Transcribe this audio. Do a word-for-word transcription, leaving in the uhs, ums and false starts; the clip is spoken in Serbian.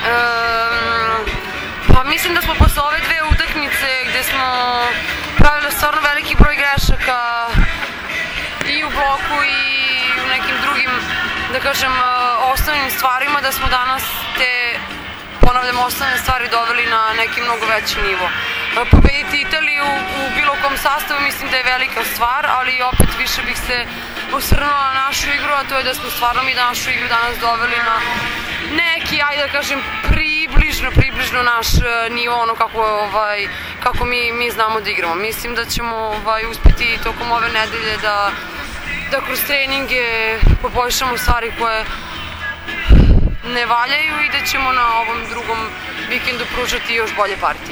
Pa mislim da smo posle ove dve utakmice gde smo pravili stvarno veliki broj grešaka i u bloku i u nekim drugim, da kažem, osnovnim stvarima, da smo danas te, ponavljam, osnovne stvari doveli na neki mnogo veći nivo. Pobediti Italiju u bilo kom sastavu mislim da je velika stvar, ali opet više bih se osvrnula na našu igru, a to je da smo stvarno mi našu igru danas doveli na neki, ajde da kažem, približno, približno naš nivo, ono kako, ovaj, kako mi, mi znamo da igramo. Mislim da ćemo ovaj, uspeti tokom ove nedelje da, da kroz treninge poboljšamo stvari koje ne valjaju i da ćemo na ovom drugom vikendu pružati još bolje partije.